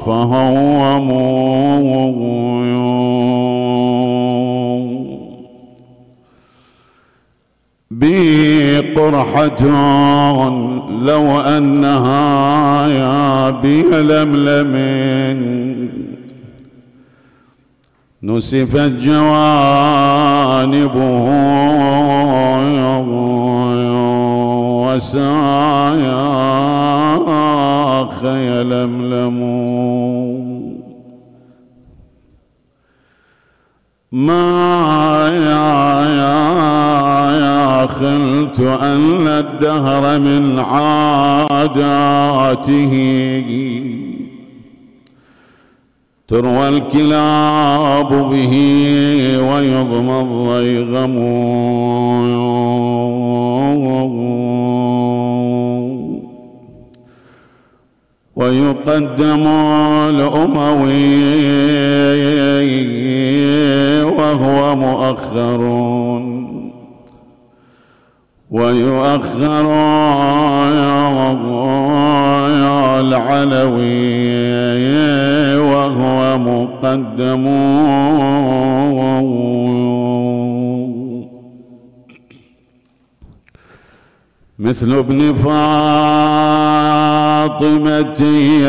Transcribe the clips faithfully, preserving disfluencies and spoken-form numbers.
فهوموا بي قرحة لو أنها يا بي لملم نسفت جوانبه وساياخ يلملم ما يا يا يا خلت أن الدهر من عاداته تروى الكلاب به ويضمى الضيغم ويقدم الأموي وهو مؤخر ويؤخر العلوي وهو مقدم مثل ابن فاطمة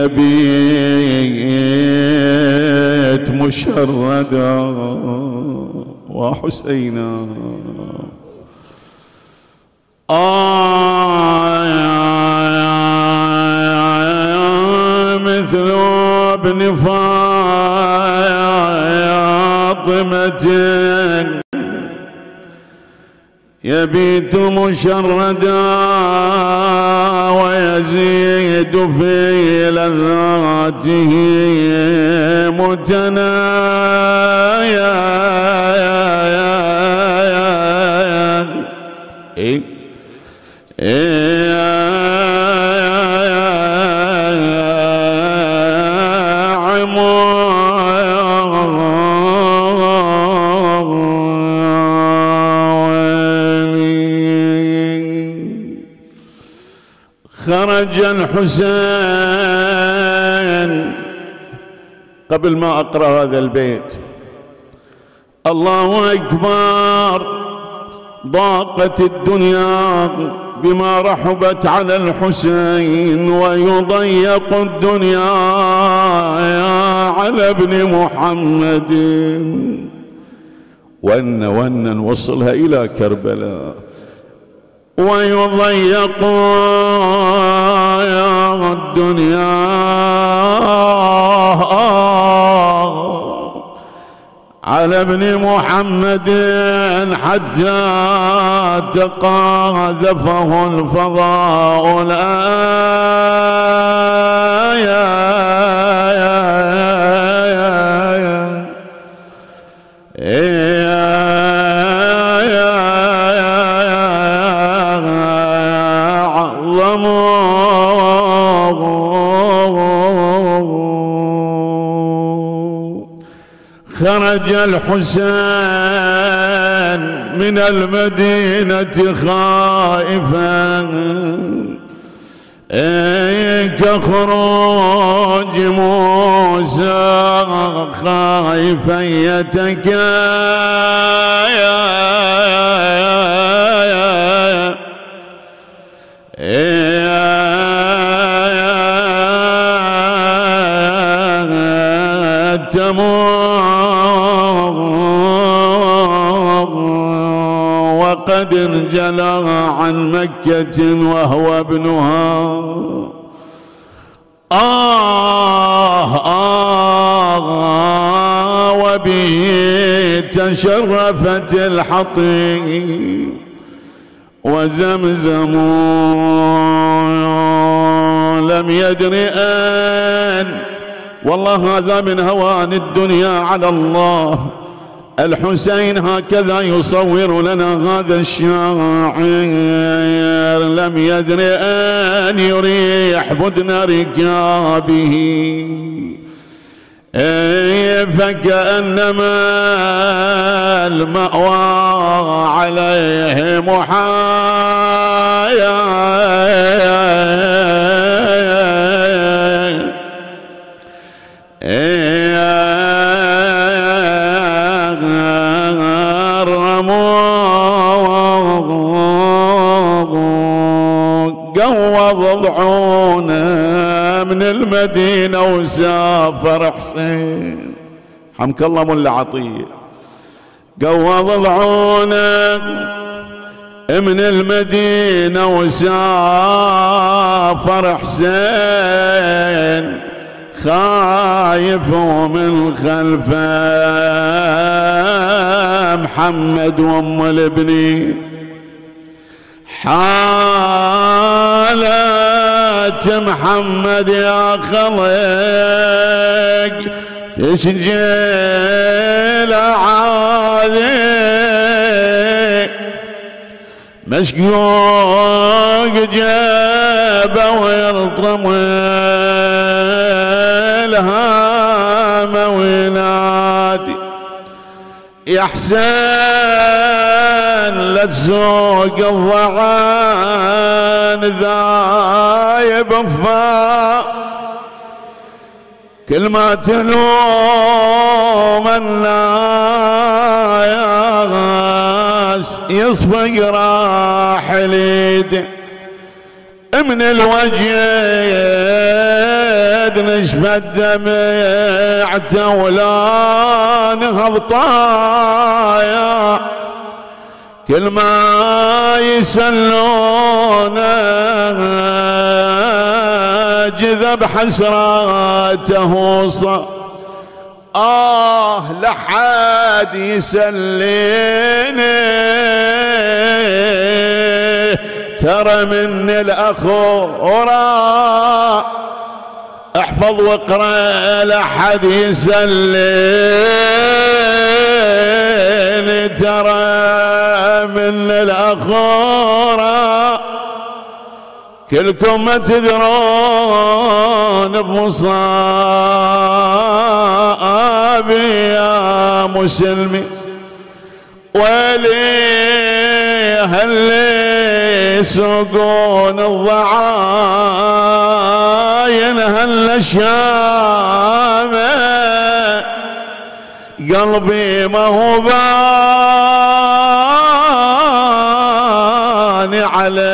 يبيت مشردا وحسينا آه مثل ابن فاطمة يبيت مشردا ويزيد في لذاته متنايا إيه خرج الحسين. قبل ما أقرأ هذا البيت، الله أكبر، ضاقت الدنيا بما رحبت على الحسين ويضيق الدنيا على ابن محمد. ون ون نوصلها إلى كربلاء. ويضيق الدنيا على ابن محمد حتى تقاذفه الفضاء خرج الحسين من المدينة خائفا كخروج موسى خائفا يتكايا وقد انجلى عن مكة وهو ابنها. آه آه وبه تشرفت الحطيم وزمزم لم يدر أن. والله هذا من هوان الدنيا على الله. الحسين هكذا يصور لنا هذا الشاعر، لم يدر أن يريح بدن ركابه فكأنما المأوى عليه محايا. قوض ضعونه من المدينة وسافر حسين. حمك الله ملا عطية. قوض ضعونه من المدينة وسافر حسين، خايف ومن خلفه محمد وام الابني. حالة محمد يا خلق تسجل عالي، مشقوق جابه ويلطم الهام وينادي يا حسين لا تسوق الضعان ذايب الفا، كل ما تلوم الناس يصفق راح اليد، من الوجد نشفت دمعته ولا نهض طايا، كل ما يسلونه جذب حسراته صار. آه لحد يسليني ترى من الأخورة، احفظ واقرأ لحد يسليني ترى من الأخورة، كلكم ما تدرون بمصابي يا مسلمي، ولي هاللي يسوقون الضعاين هلا شامه، قلبي ما هو باني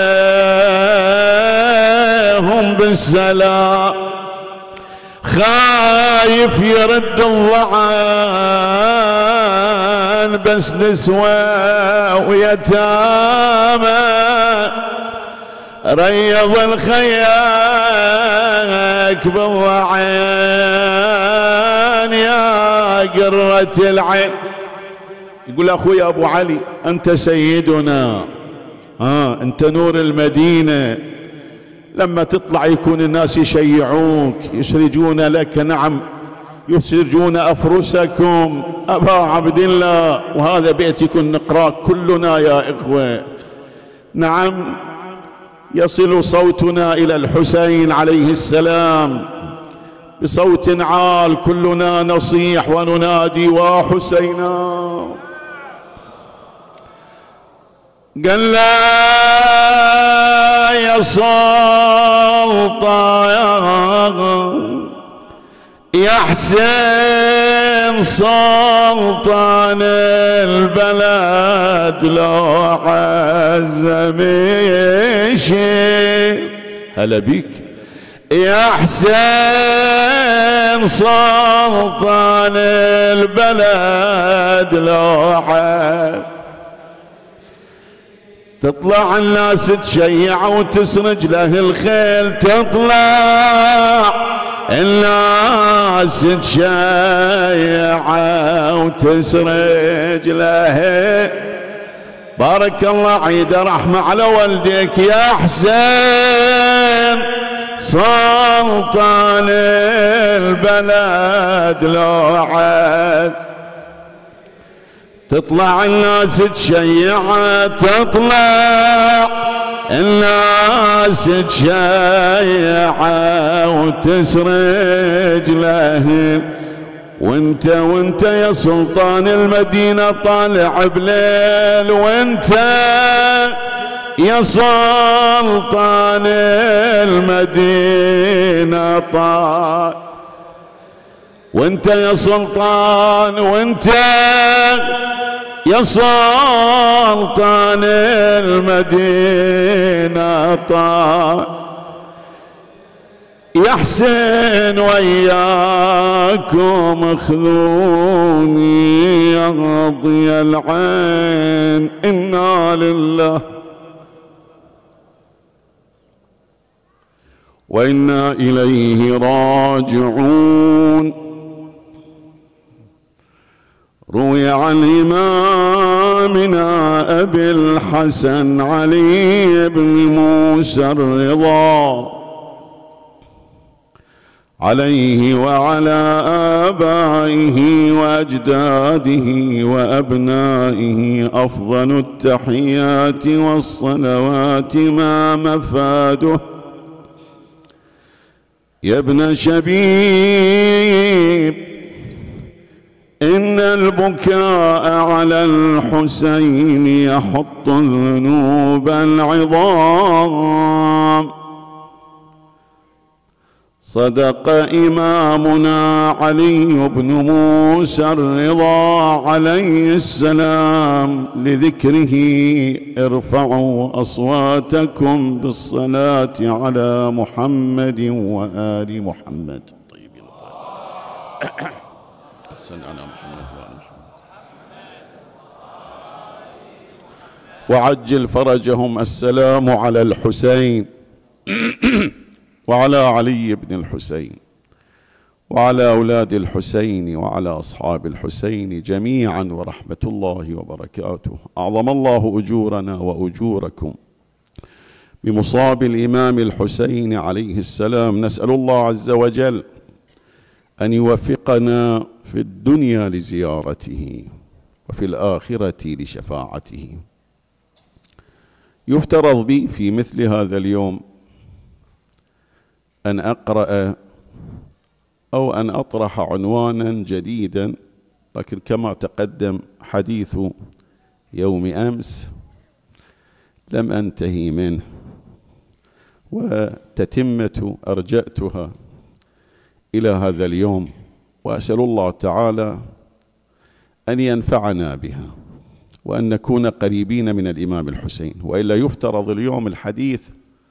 عليهم بالسلام، خايف يرد الضعان بس نسوى ويتامى، ريض الخياك بالضعان يا قرة العين. يقول اخوي ابو علي انت سيدنا، ها انت نور المدينة، لما تطلع يكون الناس يشيعوك يسرجون لك، نعم يسرجون أفرسكم أبا عبد الله، وهذا بيتكم نقرأ كلنا يا إخوة. نعم يصل صوتنا إلى الحسين عليه السلام بصوت عال، كلنا نصيح وننادي وحسينا. قال لا يا سلطان يا حسين سلطان البلد لو عزميشي، هلا بيك يا حسين سلطان البلد لو عزميشي، تطلع الناس تشيع وتسرج له الخيل، تطلع الناس تشيع وتسرج له. بارك الله عيد رحمة على والديك يا حسين سلطان البلد لو عز، تطلع الناس تشيع، تطلع الناس تشيع وتسرج له، وانت وانت يا سلطان المدينة طالع بليل، وانت يا سلطان المدينة طالع، وانت يا سلطان، وانت يا سلطان المدينة طال يا حسين وياكم خذوني يا ضي العين إنا لله وإنا إليه راجعون. روي عن إمامنا أبي الحسن علي بن موسى الرضا عليه وعلى آبائه وأجداده وأبنائه أفضل التحيات والصلوات ما مفاده. يا ابن شبيب إن البكاء على الحسين يحط الذنوب العظام. صدق إمامنا علي بن موسى الرضا عليه السلام لذكره ارفعوا أصواتكم بالصلاة على محمد وآل محمد. طيب طيب صل على محمد وآل محمد وعجل فرجهم. السلام على الحسين وعلى علي بن الحسين وعلى أولاد الحسين وعلى أصحاب الحسين جميعا ورحمة الله وبركاته. أعظم الله أجورنا وأجوركم بمصاب الإمام الحسين عليه السلام. نسأل الله عز وجل أن يوفقنا في الدنيا لزيارته وفي الآخرة لشفاعته. يفترض بي في مثل هذا اليوم أن أقرأ أو أن أطرح عنوانا جديدا، لكن كما تقدم حديث يوم أمس لم أنتهي منه، وتتمة أرجأتها إلى هذا اليوم، وأسأل الله تعالى أن ينفعنا بها وأن نكون قريبين من الإمام الحسين، وإلا يفترض اليوم الحديث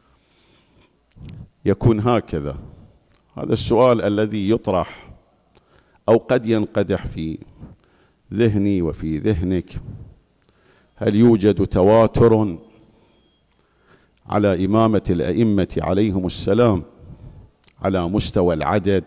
يكون هكذا. هذا السؤال الذي يطرح أو قد ينقدح في ذهني وفي ذهنك: هل يوجد تواتر على إمامة الأئمة عليهم السلام على مستوى العدد،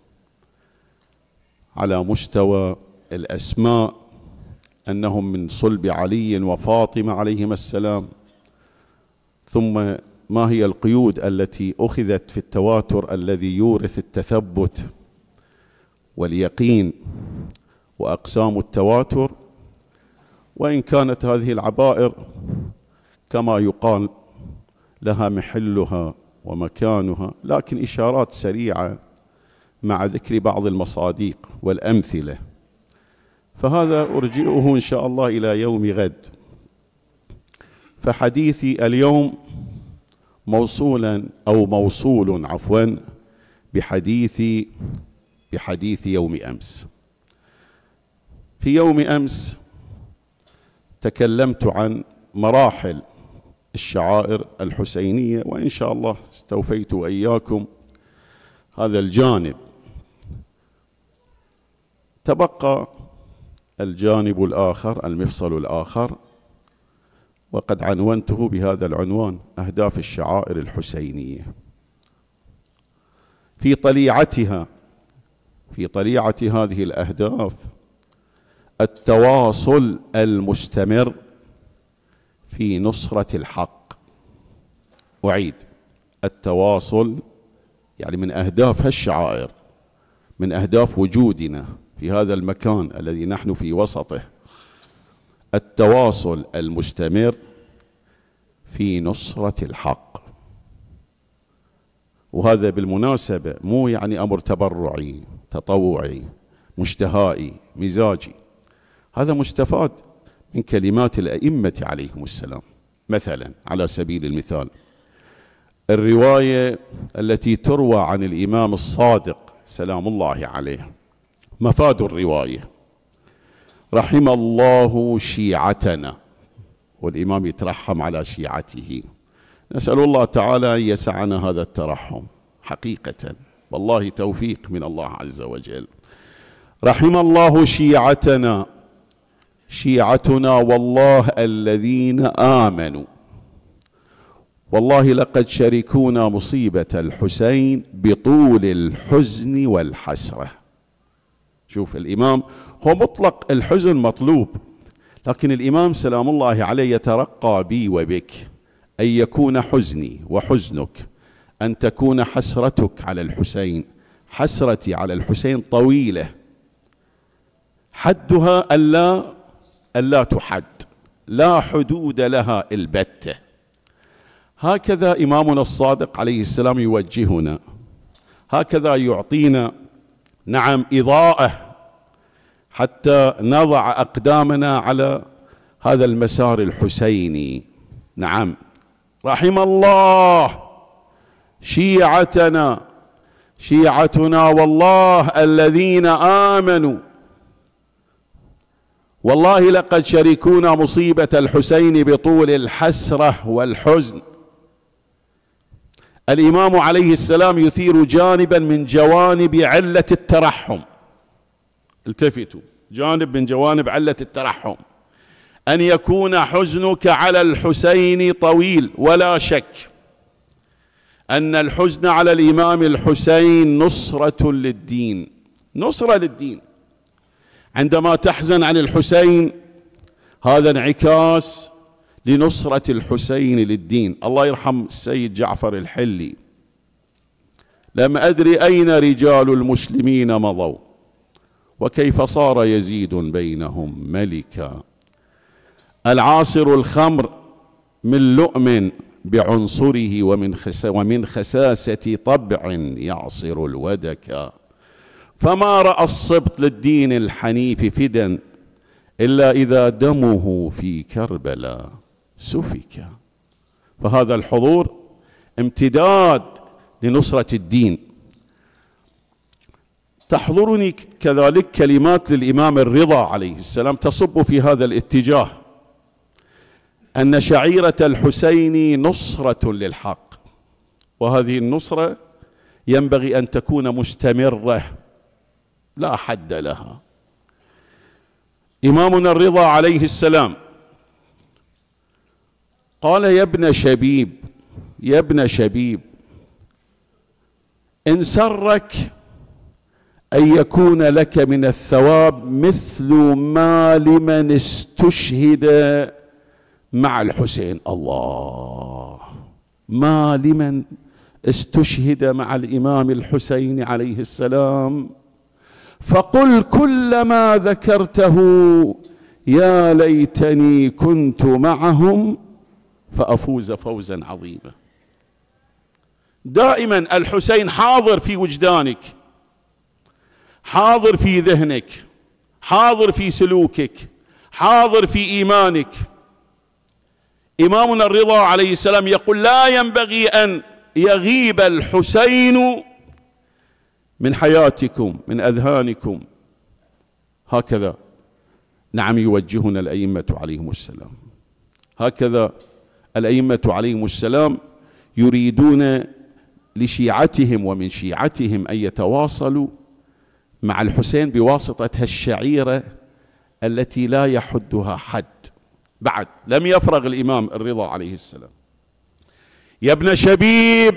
على مستوى الأسماء، أنهم من صلب علي وفاطمة عليهما السلام؟ ثم ما هي القيود التي أخذت في التواتر الذي يورث التثبت واليقين وأقسام التواتر؟ وإن كانت هذه العبائر كما يقال لها محلها ومكانها، لكن إشارات سريعة مع ذكر بعض المصادق والأمثلة، فهذا أرجئه إن شاء الله إلى يوم غد. فحديثي اليوم موصولا أو موصول عفوا بحديث بحديث يوم أمس. في يوم أمس تكلمت عن مراحل الشعائر الحسينية، وإن شاء الله استوفيت وإياكم هذا الجانب. تبقى الجانب الآخر، المفصل الآخر، وقد عنونته بهذا العنوان: أهداف الشعائر الحسينية. في طليعتها في طليعة هذه الأهداف التواصل المستمر في نصرة الحق. أعيد: التواصل، يعني من أهداف هالشعائر، من أهداف وجودنا في هذا المكان الذي نحن في وسطه، التواصل المستمر في نصرة الحق. وهذا بالمناسبة مو يعني أمر تبرعي تطوعي مشتهائي مزاجي، هذا مستفاد من كلمات الأئمة عليهم السلام. مثلا على سبيل المثال الرواية التي تروى عن الإمام الصادق سلام الله عليه، مفاد الرواية: رحم الله شيعتنا، والإمام يترحم على شيعته. نسأل الله تعالى أن يسعنا هذا الترحم حقيقة، والله توفيق من الله عز وجل. رحم الله شيعتنا، شيعتنا والله الذين آمنوا، والله لقد شركونا مصيبة الحسين بطول الحزن والحسرة. شوف الإمام هو مطلق الحزن مطلوب، لكن الإمام سلام الله عليه يترقى بي وبك أن يكون حزني وحزنك، أن تكون حسرتك على الحسين، حسرتي على الحسين طويلة، حدها ألا ألا تحد، لا حدود لها البتة. هكذا إمامنا الصادق عليه السلام يوجهنا، هكذا يعطينا نعم إضاءة حتى نضع أقدامنا على هذا المسار الحسيني. نعم، رحم الله شيعتنا، شيعتنا والله الذين آمنوا، والله لقد شركونا مصيبة الحسين بطول الحسرة والحزن. الإمام عليه السلام يثير جانبا من جوانب علة الترحم، التفتوا، جانب من جوانب علة الترحم، أن يكون حزنك على الحسين طويل. ولا شك أن الحزن على الإمام الحسين نصرة للدين، نصرة للدين. عندما تحزن عن الحسين هذا انعكاس لنصرة الحسين للدين. الله يرحم السيد جعفر الحلي، لم أدري أين رجال المسلمين مضوا وكيف صار يزيد بينهم ملكا. العاصر الخمر من لؤم بعنصره ومن ومن خساسة طبع يعصر الودك، فما رأى الصبط للدين الحنيف فدا إلا إذا دمه في كربلاء سفك. فهذا الحضور امتداد لنصرة الدين. تحضرني كذلك كلمات للإمام الرضا عليه السلام تصب في هذا الاتجاه، أن شعيرة الحسين نصرة للحق، وهذه النصرة ينبغي أن تكون مستمرة لا حد لها. إمامنا الرضا عليه السلام قال: يا ابن شبيب، يا ابن شبيب، إن سرك أن يكون لك من الثواب مثل ما لمن استشهد مع الحسين. الله، ما لمن استشهد مع الإمام الحسين عليه السلام، فقل كل ما ذكرته يا ليتني كنت معهم فأفوز فوزا عظيما. دائما الحسين حاضر في وجدانك، حاضر في ذهنك، حاضر في سلوكك، حاضر في إيمانك. إمامنا الرضا عليه السلام يقول: لا ينبغي أن يغيب الحسين من حياتكم، من أذهانكم. هكذا نعم يوجهنا الأئمة عليهم السلام، هكذا الأئمة عليهم السلام يريدون لشيعتهم ومن شيعتهم أن يتواصلوا مع الحسين بواسطة هالشعيرة التي لا يحدها حد. بعد لم يفرغ الإمام الرضا عليه السلام: يا ابن شبيب،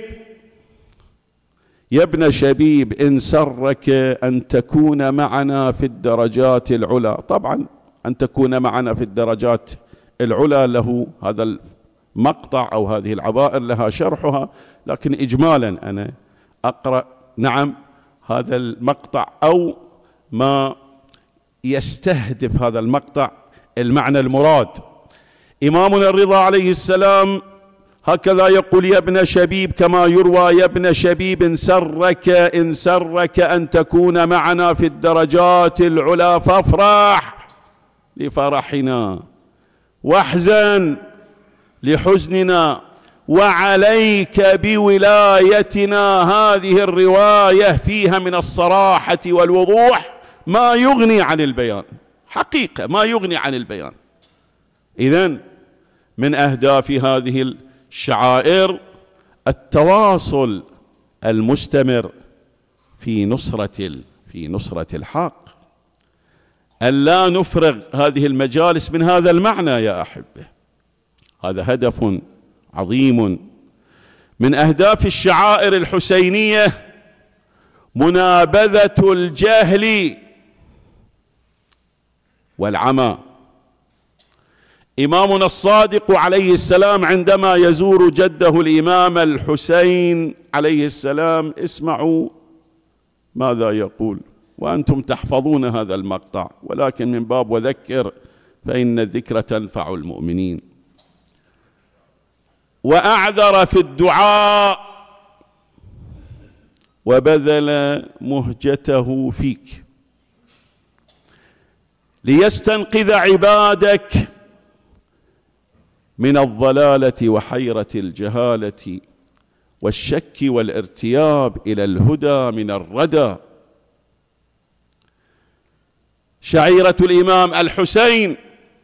يا ابن شبيب، إن سرك أن تكون معنا في الدرجات العلى. طبعا أن تكون معنا في الدرجات العلى له هذا المقطع أو هذه العبائر لها شرحها، لكن إجمالا أنا أقرأ نعم هذا المقطع أو ما يستهدف هذا المقطع المعنى المراد. إمامنا الرضا عليه السلام هكذا يقول: يا ابن شبيب، كما يروى: يا ابن شبيب، إن سرك إن سرك أن تكون معنا في الدرجات العلى فافرح لفرحنا واحزن لحزننا، وعليك بولايتنا. هذه الرواية فيها من الصراحة والوضوح ما يغني عن البيان. حقيقة ما يغني عن البيان. إذن من أهداف هذه الشعائر التواصل المستمر في نصرة في نصرة الحق، ألا نفرغ هذه المجالس من هذا المعنى يا أحبة. هذا هدف عظيم. من أهداف الشعائر الحسينية منابذة الجهل والعمى. إمامنا الصادق عليه السلام عندما يزور جده الإمام الحسين عليه السلام، اسمعوا ماذا يقول وأنتم تحفظون هذا المقطع، ولكن من باب وذكر فإن الذكر تنفع المؤمنين. وأعذر في الدعاء وبذل مهجته فيك ليستنقذ عبادك من الضلالة وحيرة الجهالة والشك والارتياب إلى الهدى من الردى. شعيرة الإمام الحسين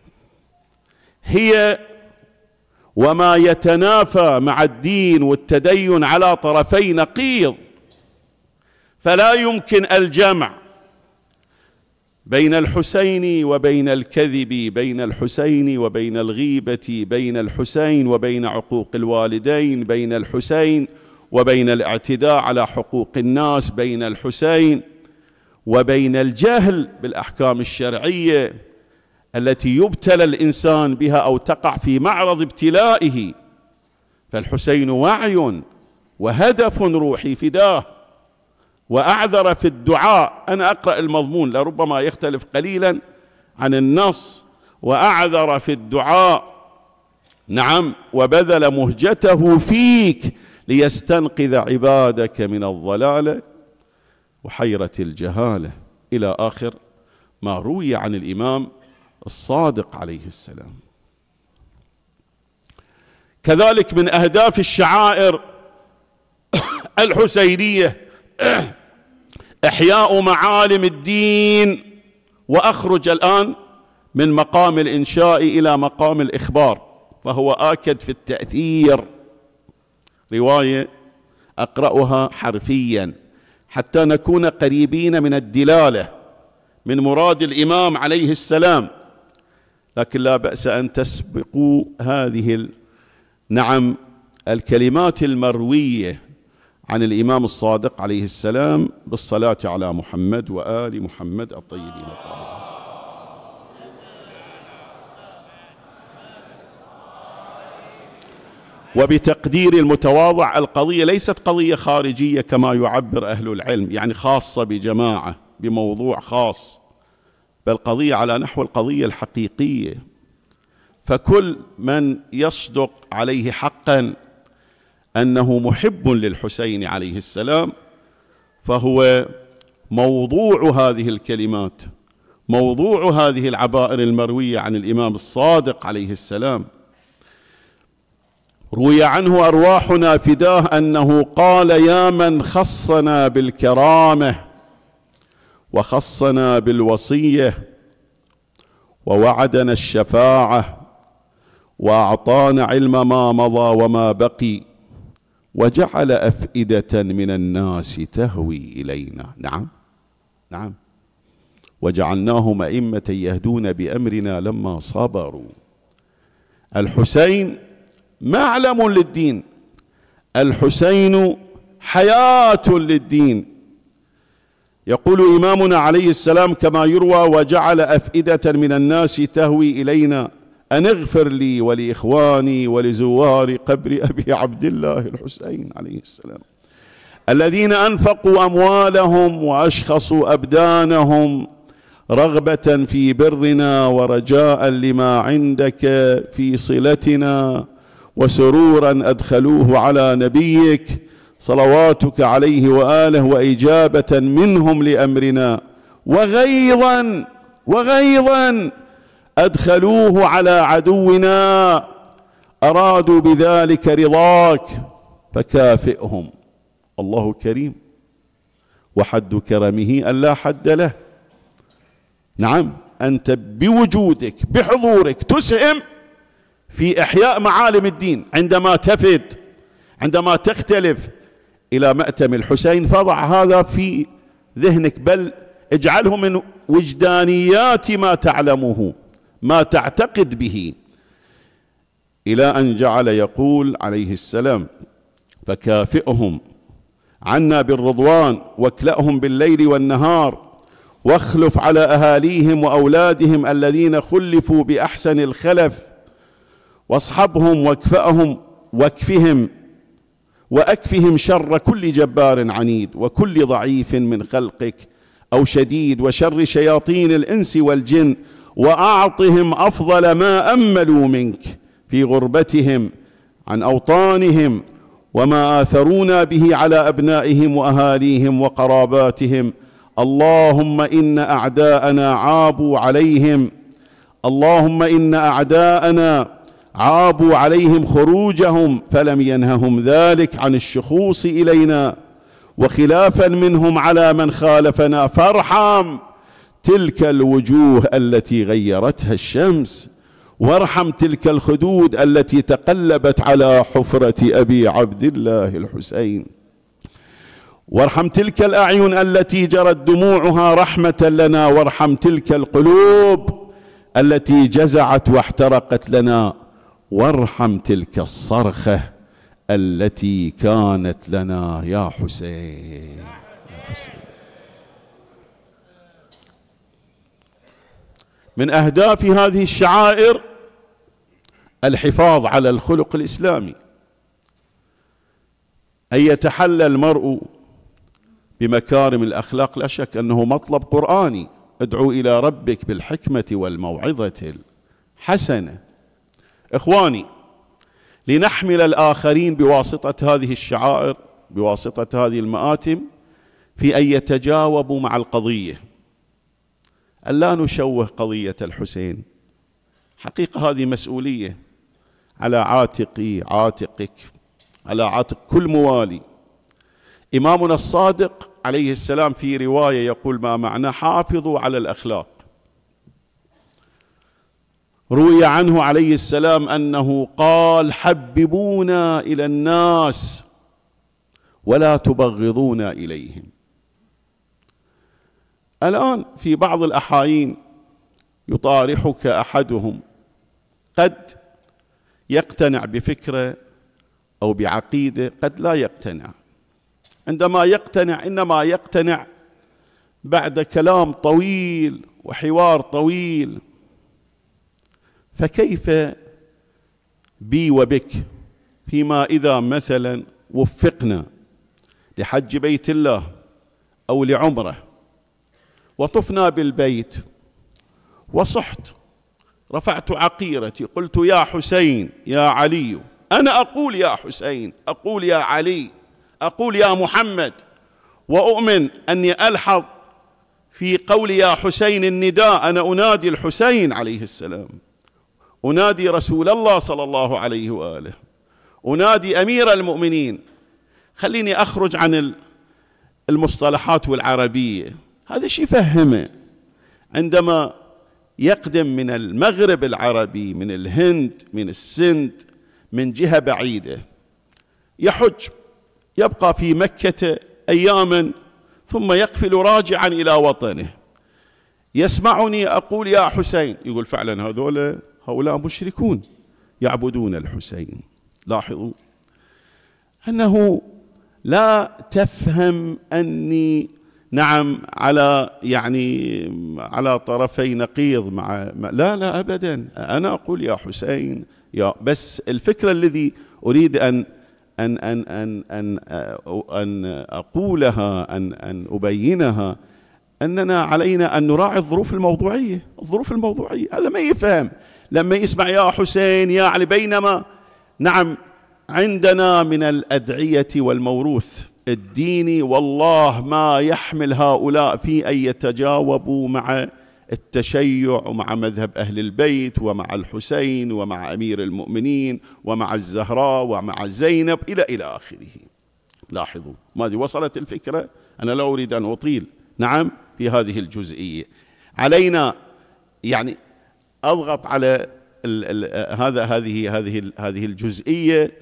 هي وما يتنافى مع الدين والتدين على طرفي نقيض، فلا يمكن الجمع بين الحسين وبين الكذب، بين الحسين وبين الغيبة، بين الحسين وبين عقوق الوالدين، بين الحسين وبين الاعتداء على حقوق الناس، بين الحسين وبين الجهل بالأحكام الشرعية التي يبتلى الإنسان بها أو تقع في معرض ابتلائه. فالحسين وعي وهدف روحي فداه. وأعذر في الدعاء، أنا أقرأ المضمون لربما يختلف قليلا عن النص. وأعذر في الدعاء، نعم، وبذل مهجته فيك ليستنقذ عبادك من الضلالة وحيرة الجهالة، إلى آخر ما روي عن الإمام الصادق عليه السلام. كذلك من أهداف الشعائر الحسينية إحياء معالم الدين. وأخرج الآن من مقام الإنشاء إلى مقام الإخبار، فهو آكد في التأثير. رواية أقرأها حرفيا حتى نكون قريبين من الدلالة من مراد الإمام عليه السلام، لكن لا بأس أن تسبقوا هذه نعم الكلمات المروية عن الإمام الصادق عليه السلام بالصلاة على محمد وآل محمد الطيبين الطاهرين. وبتقدير المتواضع، القضية ليست قضية خارجية كما يعبر أهل العلم، يعني خاصة بجماعة بموضوع خاص، بل قضية على نحو القضية الحقيقية. فكل من يصدق عليه حقا أنه محب للحسين عليه السلام فهو موضوع هذه الكلمات، موضوع هذه العبائر المروية عن الإمام الصادق عليه السلام. روي عنه أرواحنا فداه أنه قال: يا من خصنا بالكرامة وخصنا بالوصية ووعدنا الشفاعة وأعطانا علم ما مضى وما بقي وجعل أفئدة من الناس تهوي إلينا. نعم نعم وجعلناهم أئمة يهدون بأمرنا لما صبروا. الحسين معلم للدين، الحسين حياة للدين. يقول إمامنا عليه السلام كما يروى: وجعل أفئدة من الناس تهوي إلينا أن اغفر لي ولإخواني ولزوار قبر أبي عبد الله الحسين عليه السلام الذين أنفقوا أموالهم وأشخصوا أبدانهم رغبة في برنا ورجاء لما عندك في صلتنا وسرورا أدخلوه على نبيك صلواتك عليه وآله وإجابة منهم لأمرنا وغيظا وغيظا أدخلوه على عدونا أرادوا بذلك رضاك فكافئهم. الله كريم وحد كرمه أن لا حد له. نعم أنت بوجودك بحضورك تسهم في إحياء معالم الدين. عندما تفد، عندما تختلف إلى مأتم الحسين، فضع هذا في ذهنك، بل اجعله من وجدانيات ما تعلمه، ما تعتقد به. إلى أن جعل يقول عليه السلام: فكافئهم عنا بالرضوان واكلأهم بالليل والنهار، واخلف على أهاليهم وأولادهم الذين خلفوا بأحسن الخلف، واصحبهم واكفأهم واكفهم وأكفهم شر كل جبار عنيد وكل ضعيف من خلقك أو شديد، وشر شياطين الإنس والجن، وأعطهم أفضل ما أملوا منك في غربتهم عن أوطانهم، وما آثرونا به على أبنائهم وأهاليهم وقراباتهم. اللهم إن أعداءنا عابوا عليهم اللهم إن أعداءنا عابوا عليهم خروجهم، فلم ينههم ذلك عن الشخوص إلينا، وخلافا منهم على من خالفنا، فارحم تلك الوجوه التي غيرتها الشمس، وارحم تلك الخدود التي تقلبت على حفرة أبي عبد الله الحسين، وارحم تلك الأعين التي جرت دموعها رحمة لنا، وارحم تلك القلوب التي جزعت واحترقت لنا، وارحم تلك الصرخة التي كانت لنا يا حسين يا حسين. من أهداف هذه الشعائر الحفاظ على الخلق الإسلامي، أن يتحلى المرء بمكارم الأخلاق. لا شك أنه مطلب قرآني: ادعو إلى ربك بالحكمة والموعظة الحسنة. إخواني، لنحمل الآخرين بواسطة هذه الشعائر، بواسطة هذه المآتم، في أن يتجاوبوا مع القضية، أن لا نشوه قضية الحسين. حقيقة هذه مسؤولية على عاتقي، عاتقك، على عاتق كل موالي. إمامنا الصادق عليه السلام في رواية يقول ما معنى حافظوا على الأخلاق. روي عنه عليه السلام أنه قال: حببونا إلى الناس ولا تبغضونا إليهم. الآن في بعض الأحايين يطارحك أحدهم، قد يقتنع بفكرة أو بعقيدة، قد لا يقتنع. عندما يقتنع إنما يقتنع بعد كلام طويل وحوار طويل. فكيف بي وبك فيما إذا مثلا وفقنا لحج بيت الله أو لعمره، وطفنا بالبيت وصحت، رفعت عقيرتي، قلت يا حسين يا علي، أنا أقول يا حسين، أقول يا علي، أقول يا محمد، وأؤمن أني ألحظ في قولي يا حسين النداء. أنا أنادي الحسين عليه السلام، أنادي رسول الله صلى الله عليه وآله، أنادي أمير المؤمنين. خليني أخرج عن المصطلحات والعربية، هذا شيء فهمه. عندما يقدم من المغرب العربي، من الهند، من السند، من جهة بعيدة، يحج، يبقى في مكة أياما، ثم يقفل راجعا إلى وطنه، يسمعني أقول يا حسين، يقول فعلا هذول هؤلاء مشركون يعبدون الحسين. لاحظوا أنه لا تفهم أني نعم على يعني على طرفي نقيض مع لا لا أبدا. أنا أقول يا حسين يا، بس الفكرة الذي أريد أن أن أن أن أن, أن أقولها أن أن أبينها، أننا علينا أن نراعي الظروف الموضوعية. الظروف الموضوعية هذا ما يفهم لما يسمع يا حسين يا علي، بينما نعم عندنا من الأدعية والموروث الديني والله ما يحمل هؤلاء في أن يتجاوبوا مع التشيع ومع مذهب أهل البيت ومع الحسين ومع أمير المؤمنين ومع الزهراء ومع زينب إلى إلى آخره. لاحظوا ماذا وصلت الفكرة. أنا لا أريد أن أطيل نعم في هذه الجزئية. علينا يعني أضغط على ال ال هذا هذه هذه هذه الجزئية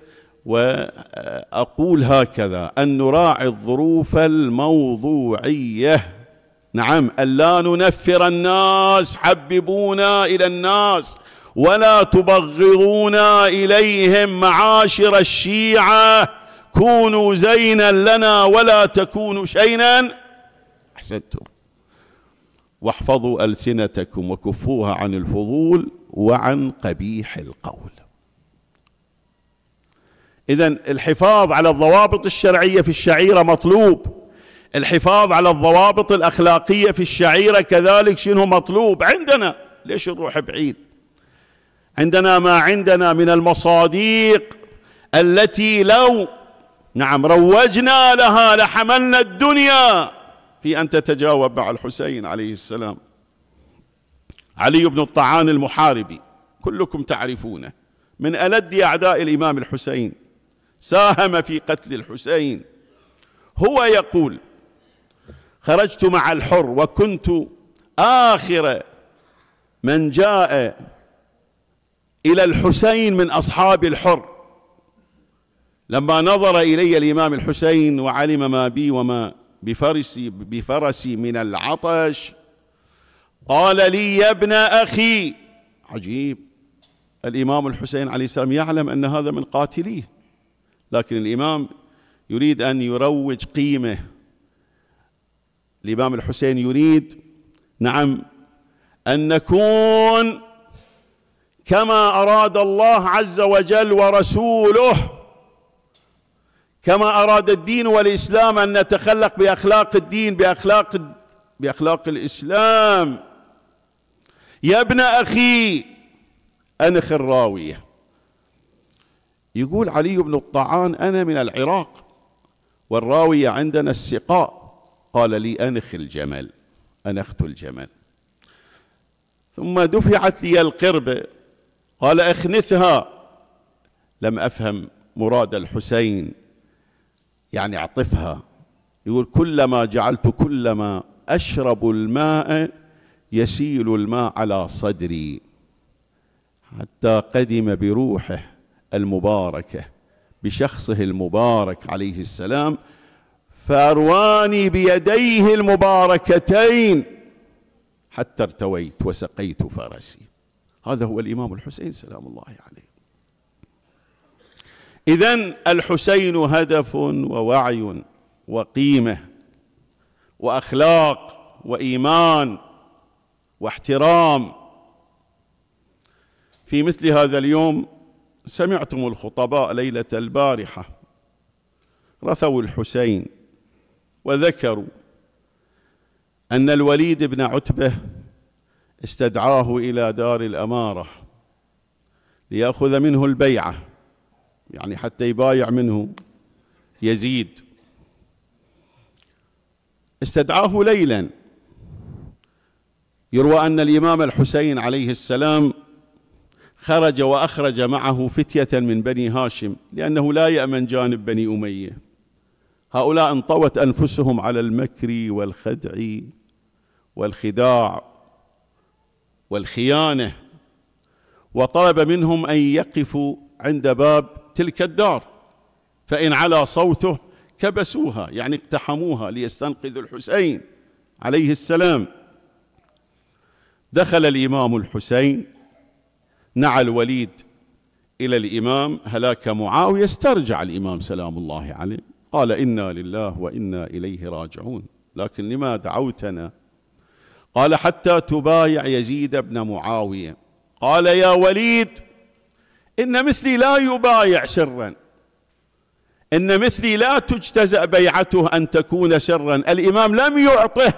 وأقول هكذا: أن نراعي الظروف الموضوعية. نعم، ألا ننفر الناس، حببونا إلى الناس ولا تبغضونا إليهم معاشر الشيعة، كونوا زينا لنا ولا تكونوا شينا. أحسنتم. واحفظوا ألسنتكم وكفوها عن الفضول وعن قبيح القول. إذن الحفاظ على الضوابط الشرعية في الشعيرة مطلوب، الحفاظ على الضوابط الأخلاقية في الشعيرة كذلك شنو مطلوب عندنا. ليش نروح بعيد؟ عندنا ما عندنا من المصاديق التي لو نعم روجنا لها لحملنا الدنيا في أن تتجاوب مع الحسين عليه السلام. علي بن الطعان المحاربي كلكم تعرفونه، من ألد أعداء الإمام الحسين، ساهم في قتل الحسين. هو يقول: خرجت مع الحر وكنت آخر من جاء إلى الحسين من أصحاب الحر. لما نظر إلي الإمام الحسين وعلم ما بي وما بفرسي, بفرسي من العطش قال لي: يا ابن أخي. عجيب، الإمام الحسين عليه السلام يعلم أن هذا من قاتليه، لكن الإمام يريد أن يروج قيمة. الإمام الحسين يريد نعم أن نكون كما أراد الله عز وجل ورسوله، كما أراد الدين والإسلام أن نتخلق بأخلاق الدين، بأخلاق بأخلاق الإسلام. يا ابن أخي أنخ الراوية. يقول علي بن الطعان: أنا من العراق والراوية عندنا السقاء. قال لي: أنخ الجمل. أنخت الجمل. ثم دفعت لي القربة، قال: أخنثها. لم أفهم مراد الحسين، يعني اعطفها. يقول: كلما جعلت كلما أشرب الماء يسيل الماء على صدري، حتى قدم بروحه المباركة بشخصه المبارك عليه السلام، فأرواني بيديه المباركتين حتى ارتويت وسقيت فرسي. هذا هو الإمام الحسين سلام الله عليه. إذن الحسين هدف ووعي وقيمة وأخلاق وإيمان واحترام. في مثل هذا اليوم سمعتم الخطباء ليلة البارحة رثوا الحسين وذكروا أن الوليد بن عتبة استدعاه إلى دار الأمارة ليأخذ منه البيعة، يعني حتى يبايع منه يزيد. استدعاه ليلا. يروى أن الإمام الحسين عليه السلام خرج وأخرج معه فتية من بني هاشم، لأنه لا يأمن جانب بني أمية. هؤلاء انطوت أنفسهم على المكر والخدع والخداع والخيانة، وطلب منهم أن يقفوا عند باب تلك الدار، فإن علا صوته كبسوها، يعني اقتحموها ليستنقذوا الحسين عليه السلام. دخل الإمام الحسين، نعى الوليد إلى الإمام هلاك معاوية، استرجع الإمام سلام الله عليه، قال: إنا لله وإنا إليه راجعون، لكن لما دعوتنا؟ قال: حتى تبايع يزيد بن معاوية. قال: يا وليد، إن مثلي لا يبايع سرا، إن مثلي لا تجتزأ بيعته أن تكون سرا. الإمام لم يعطه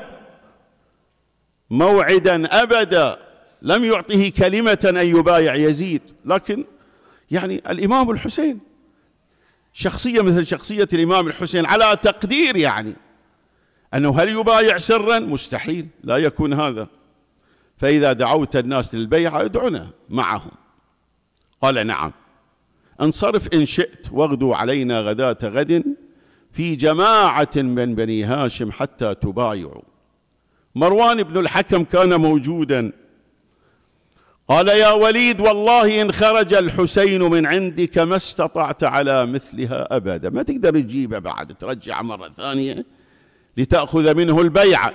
موعدا أبدا، لم يعطه كلمة أن يبايع يزيد، لكن يعني الإمام الحسين شخصية مثل شخصية الإمام الحسين على تقدير يعني أنه هل يبايع سرا؟ مستحيل، لا يكون هذا. فإذا دعوت الناس للبيعة ادعنا معهم. قال: نعم، انصرف إن شئت واغدوا علينا غداة غد في جماعة من بني هاشم حتى تبايعوا. مروان بن الحكم كان موجودا قال يا وليد والله إن خرج الحسين من عندك ما استطعت على مثلها أبدا، ما تقدر تجيبه بعد، ترجع مرة ثانية لتأخذ منه البيعة.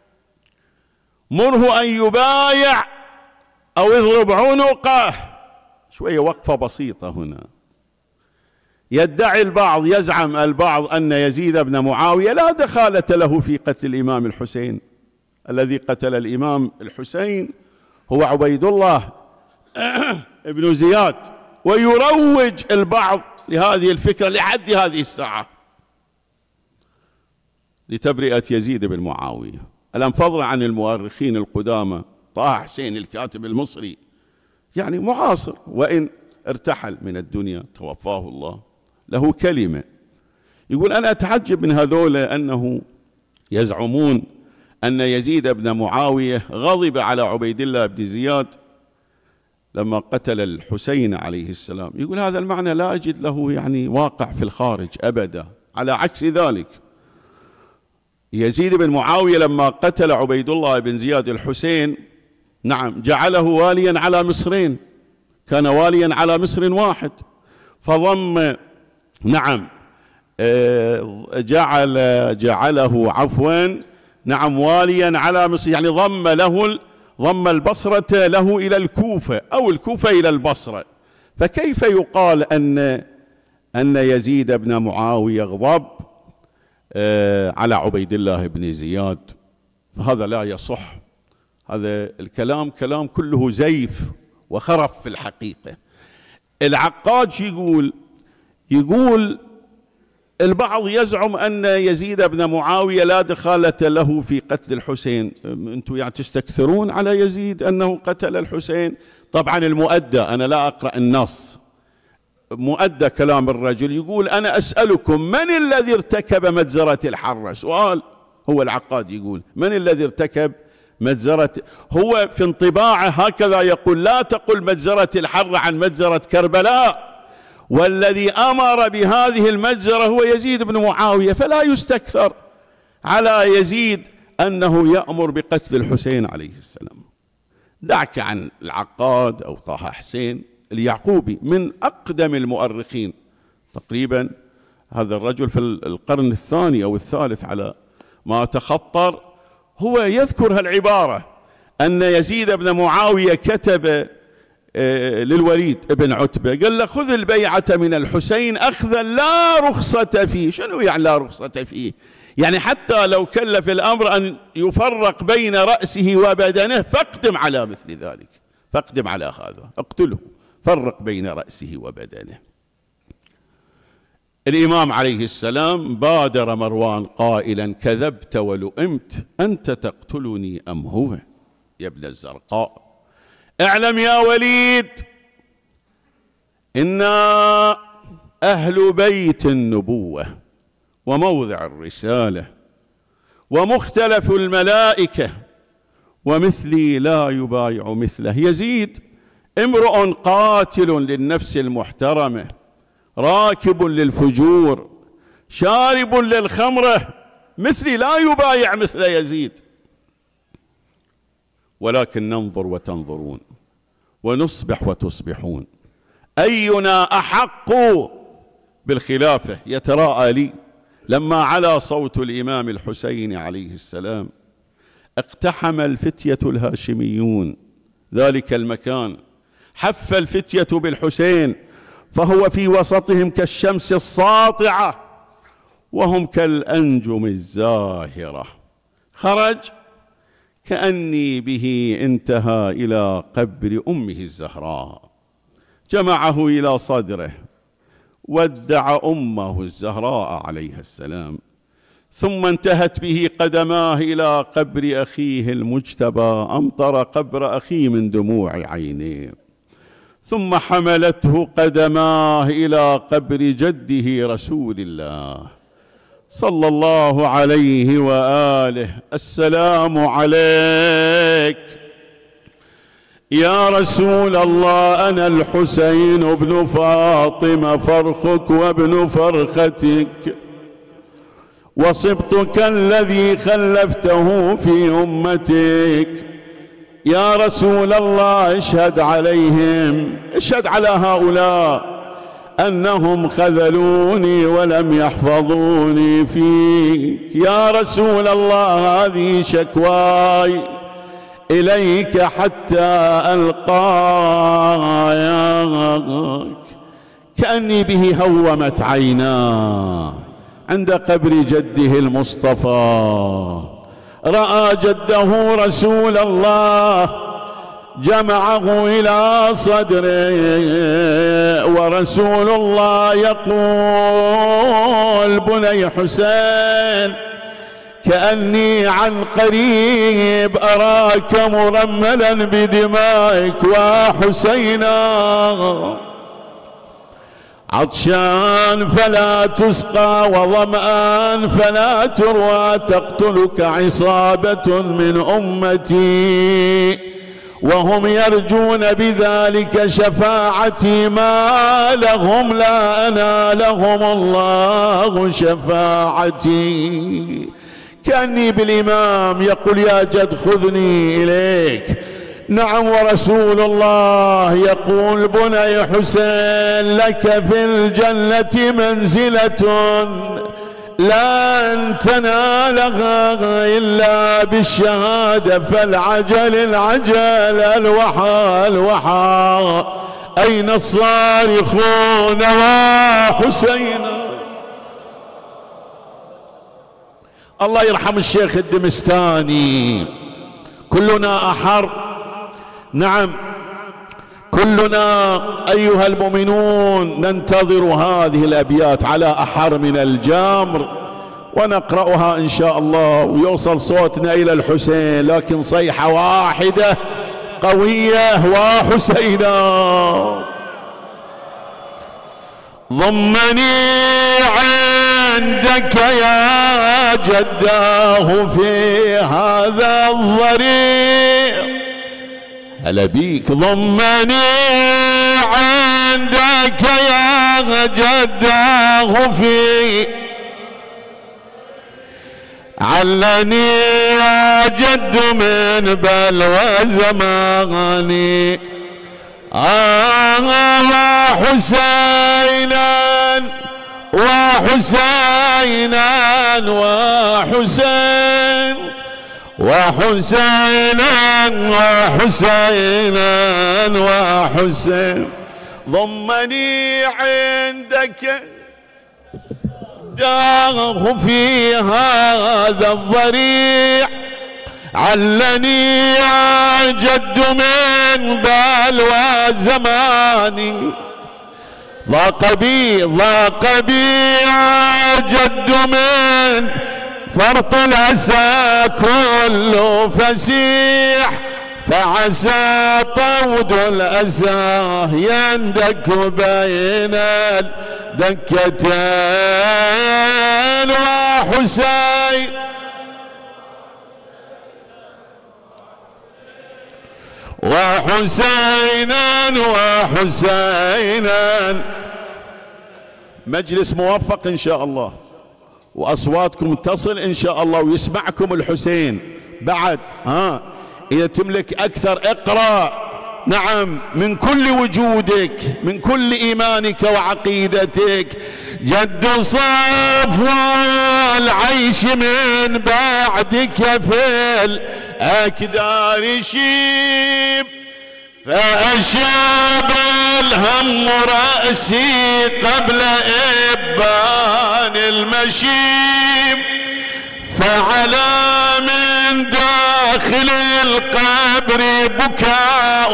مره أن يبايع أو يضرب عنقه. شوية وقفة بسيطة هنا. يدعي البعض، يزعم البعض أن يزيد بن معاوية لا دخالة له في قتل الإمام الحسين، الذي قتل الإمام الحسين هو عبيد الله ابن زياد، ويروج البعض لهذه الفكرة لحد هذه الساعة لتبرئة يزيد بن معاوية. ألم فضلا عن المؤرخين القدامى، طه حسين الكاتب المصري يعني معاصر وإن ارتحل من الدنيا توفاه الله، له كلمة يقول أنا أتعجب من هذول أنه يزعمون أن يزيد بن معاوية غضب على عبيد الله بن زياد لما قتل الحسين عليه السلام. يقول هذا المعنى لا أجد له يعني واقع في الخارج أبدا. على عكس ذلك يزيد بن معاوية لما قتل عبيد الله بن زياد الحسين نعم جعله واليا على مصرين، كان واليا على مصر واحد، فضم نعم جعل جعله عفوا نعم واليا على مصر، يعني ضم له ضم البصرة له إلى الكوفة أو الكوفة إلى البصرة. فكيف يقال أن أن يزيد بن معاوية غضب على عبيد الله بن زياد؟ فهذا لا يصح. هذا الكلام كلام كله زيف وخرف في الحقيقة. العقاد شو يقول؟ يقول البعض يزعم أن يزيد بن معاوية لا دخالة له في قتل الحسين. أنتم يعني تستكثرون على يزيد أنه قتل الحسين. طبعا المؤدى، أنا لا أقرأ النص، مؤدى كلام الرجل يقول أنا أسألكم من الذي ارتكب مجزرة الحرة؟ سؤال. هو العقاد يقول من الذي ارتكب مجزرة؟ هو في انطباعه هكذا يقول لا تقل مجزرة الحرة عن مجزرة كربلاء، والذي أمر بهذه المجزرة هو يزيد بن معاوية، فلا يستكثر على يزيد أنه يأمر بقتل الحسين عليه السلام. دعك عن العقاد أو طه حسين اليعقوبي من أقدم المؤرخين تقريبا، هذا الرجل في القرن الثاني أو الثالث على ما تخطر، هو يذكر هالعبارة أن يزيد بن معاوية كتب للوليد ابن عتبة قال له خذ البيعة من الحسين أخذا لا رخصة فيه. شنو يعني لا رخصة فيه؟ يعني حتى لو كلف الأمر أن يفرق بين رأسه وبدنه فاقدم على مثل ذلك، فاقدم على هذا، اقتله، فرق بين رأسه وبدنه. الإمام عليه السلام بادر مروان قائلا كذبت ولئمت، أنت تقتلني أم هو يا ابن الزرقاء؟ اعلم يا وليد إنا أهل بيت النبوة وموضع الرسالة ومختلف الملائكة، ومثلي لا يبايع مثله. يزيد امرؤ قاتل للنفس المحترمة، راكب للفجور، شارب للخمرة، مثلي لا يبايع مثل يزيد. ولكن ننظر وتنظرون ونصبح وتصبحون، أينا أحق بالخلافة؟ يتراءى لي لما علا صوت الإمام الحسين عليه السلام اقتحم الفتية الهاشميون ذلك المكان، حف الفتية بالحسين فهو في وسطهم كالشمس الساطعة وهم كالأنجم الزاهرة. خرج كأني به انتهى إلى قبر أمه الزهراء، جمعه إلى صدره، ودع أمه الزهراء عليها السلام، ثم انتهت به قدماه إلى قبر أخيه المجتبى، أمطر قبر أخيه من دموع عينيه، ثم حملته قدماه إلى قبر جده رسول الله صلى الله عليه وآله. السلام عليك يا رسول الله، أنا الحسين بن فاطمة فرخك وابن فرختك، وصبتك الذي خلفته في أمتك. يا رسول الله اشهد عليهم، اشهد على هؤلاء أنهم خذلوني ولم يحفظوني فيك. يا رسول الله هذه شكواي إليك حتى ألقاك. كأني به هومت عيناه عند قبر جده المصطفى، رأى جده رسول الله جمعه إلى صدره، ورسول الله يقول بني حسين كأني عن قريب أراك مرملا بدمائك وحسينا، عطشان فلا تسقى وظمآن فلا تروى، تقتلك عصابة من أمتي وهم يرجون بذلك شفاعتي، ما لهم لا أنالهم الله شفاعتي. كأني بالإمام يقول يا جد خذني إليك. نعم، ورسول الله يقول بني حسين لك في الجنة منزلة لن تنالها إلا بالشهادة، فالعجل العجل الوحى الوحى، أين الصارخون وحسين. الله يرحم الشيخ الدمستاني. كلنا أحر، نعم كلنا أيها المؤمنون ننتظر هذه الأبيات على أحر من الجمر، ونقرأها إن شاء الله ويوصل صوتنا إلى الحسين، لكن صيحة واحدة قوية وحسينا. ضمني عندك يا جداه في هذا الضريع، هلا بيك. ضمني عندك يا جداه في، علني يا جد من بلوى زماني، آه حسينا وحسينا وحسين وحسينا وحسينا وحسين. ضمني عندك داه في هذا الضريع، علني يا جد من بلوى زماني، ضاق بي ضاق بي يا جد من فرط الأسى كل فسيح، فعسى طود الأسى يندك بين الدكتين. وحسين وحسينا وحسينا. مجلس موفق إن شاء الله، وأصواتكم تصل إن شاء الله، ويسمعكم الحسين بعد. ها إذا تملك أكثر اقرأ، نعم من كل وجودك، من كل إيمانك وعقيدتك. جد صفوى العيش من بعدك في الأكدار شيب، فأشاب الهم رأسي قبل إبان المشيب، فعلى من داخل القبر بكاء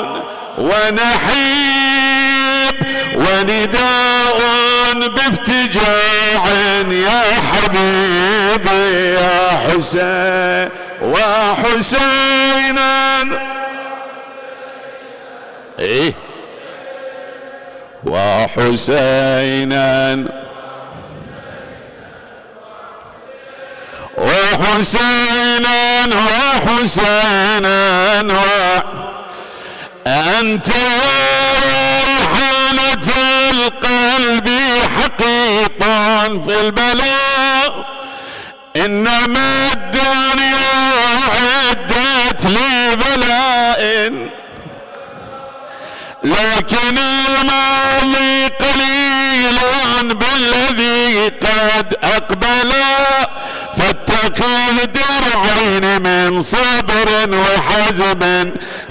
ونحيب، ونداء بافتجاع يا حبيبي يا حسين وحسينا. ايه وحسينا وحسينا وحسينا أنت ريحانة القلب حقيقا في البلاء، إنما الدنيا عدت لي بلاء لكن الماضي قليل بالذي قد أقبل، فاتخذ درعين من صبر وحزم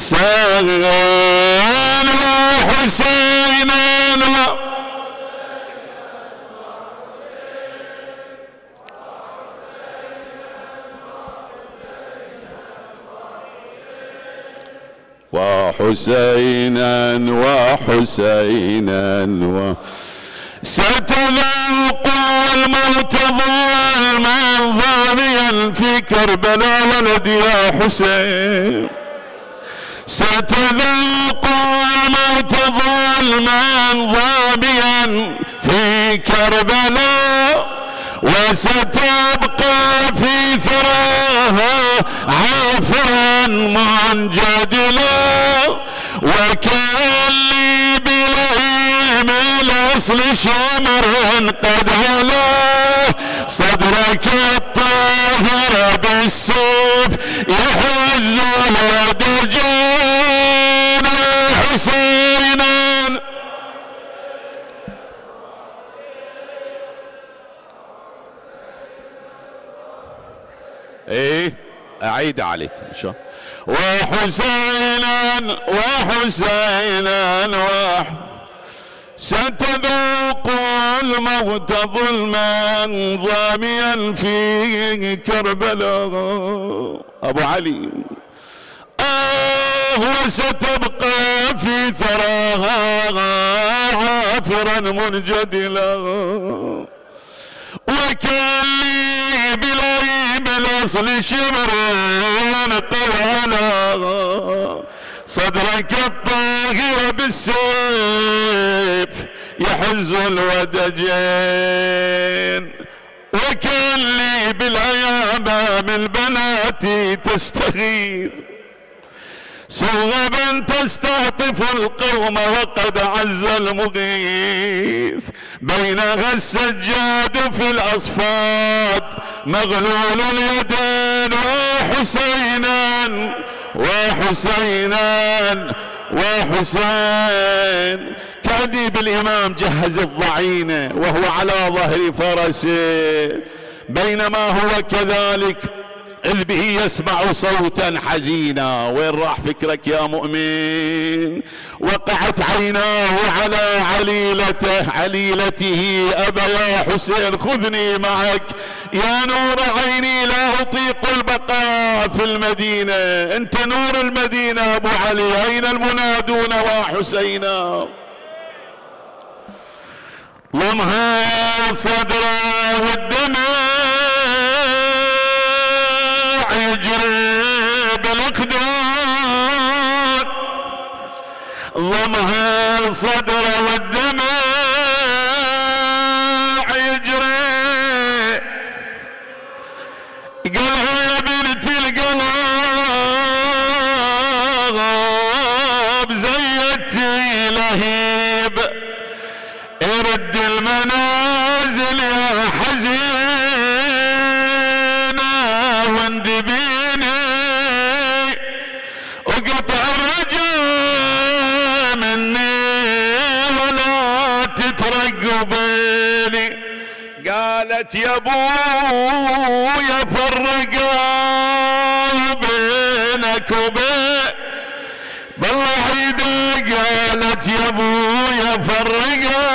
ساغان وحسينا. وحسينا وحسينا و ستذوق الموت ظلما ظالما في كربلاء ولد يا حسين. ستذوق الموت ظلما ظالما في كربلاء، وستبقى في ثراها عافرا منجدلا، وكان لي بلئيم الاصل شمر قد علا، صدرك الطاهر بالسيف يحز الودجان حسينا. ايه اعيد عليك ان شاء الله. وحسينا وحسينا وح ستذوق الموت ظلما ظاميا في كربلاء. ابو علي آه وستبقى في ثراها عافرا منجدلا، وكان لي بلئيم الاصل شمر طوالا، صدرك الطاهر بالسيف يحز الودجين، وكان لي بالايام البنات تستغيث، سوغبا تستعطف القوم وقد عز المغيث، بينها السجاد في الاصفاد مغلول اليدين. وحسينا وحسينا وحسين. كأديب الامام جهز الضعينه وهو على ظهر فرسه، بينما هو كذلك إذ به يسمع صوتا حزينا. وين راح فكرك يا مؤمن؟ وقعت عيناه على عليلته عليلته أبا يا حسين خذني معك يا نور عيني، لا أطيق البقاء في المدينة، أنت نور المدينة أبو علي، أين المنادون وحسينا؟ ضمها صدره والدمع يجري بالاقدار، ضمها صدره والدمع يجري، قالها يا بنت القلب زيتي لهيب، ارد المنازل يا حزينة واندبيني، وقطع الرجاء مني ولا تترقبيني. قالت يا ابويا فرقا بينك وبين بالله عيدك، قالت يا ابويا فرقا،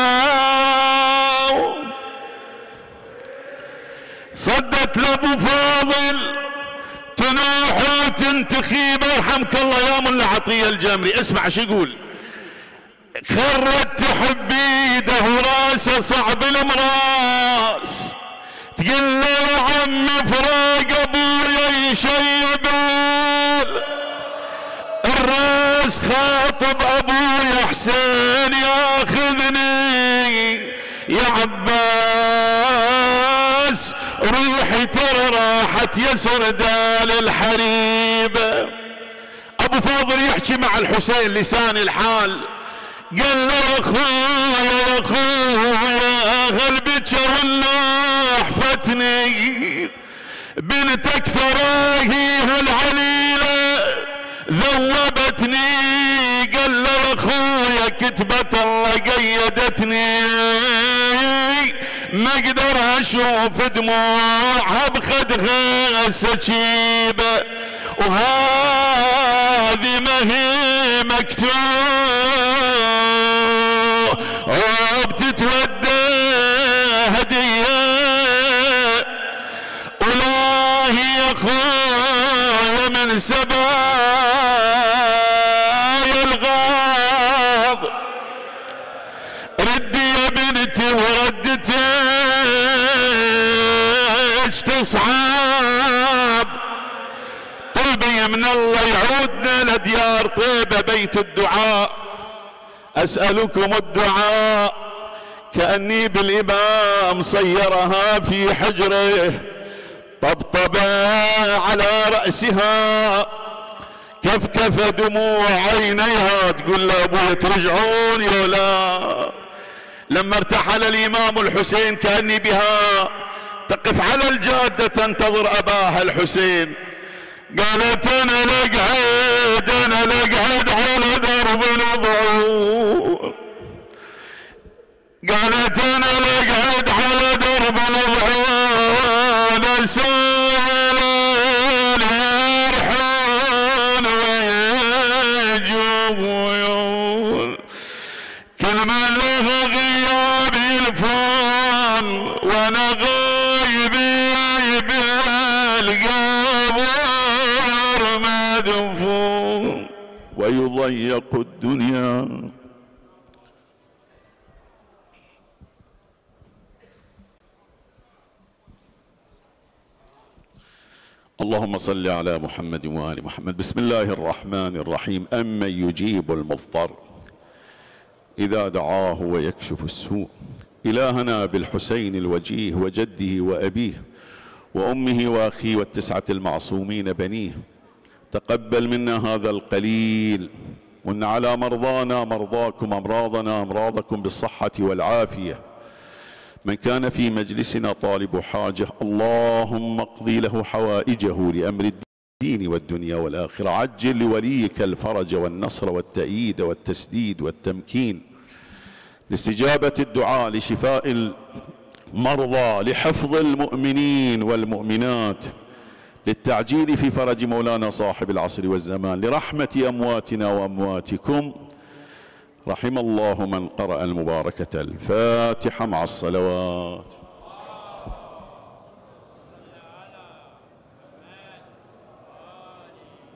صدت لابو فاضل تنوح وتنتخيب ارحمك الله يا ملا عطيه الجمري. اسمع شو يقول، خرت تحب ايده وراسه صعب المراس، تقول له يا عمي فراق ابويا يشيب الراس، خاطب ابويا حسين ياخذني يا عباس، روحي ترى راحت يسر دال الحريب. ابو فاضل يحكي مع الحسين لسان الحال، قال له يا اخويا يا اخويا غلبك والله فتني، بنتك ثراهي هالعليله ذوبتني، قال له يا خويا كتبة الله قيدتني ما اقدر اشوف دموعها بخدها سكيبة وهذه ما هي مكتوب وبتتودى هدية والله يا خويا من سبايا الغاض ردي يا بنتي وردتك تصعب طلبي من الله يعودنا لديار طيبة بيت الدعاء أسألكم الدعاء كأني بالإمام صيرها في حجره طبطبة على رأسها كفكف دموع عينيها تقول له أبوي ترجعون يا لا. لما ارتحل الإمام الحسين كأني بها تقف على الجادة تنتظر أباها الحسين قالت أنا لقعد أنا لقعد على درب الضعون قالت أنا لقعد على درب الضعون أسأل يرحون ويجوبون كل من له غياب الفون وأنا غايب غايب القبر مدفون ويضيق الدنيا. اللهم صل على محمد وآل محمد. بسم الله الرحمن الرحيم. أمن يجيب المضطر إذا دعاه ويكشف السوء. إلهنا بالحسين الوجيه وجده وأبيه وأمه وأخيه والتسعة المعصومين بنيه تقبل منا هذا القليل وإن على مرضانا مرضاكم أمراضنا أمراضكم بالصحة والعافية. من كان في مجلسنا طالب حاجة اللهم اقضي له حوائجه لأمر الدين والدنيا والآخرة. عجل لوليك الفرج والنصر والتأييد والتسديد والتمكين لاستجابة الدعاء لشفاء المرضى لحفظ المؤمنين والمؤمنات للتعجيل في فرج مولانا صاحب العصر والزمان لرحمة أمواتنا وأمواتكم. رحم الله من قرأ المباركة الفاتحة مع الصلوات.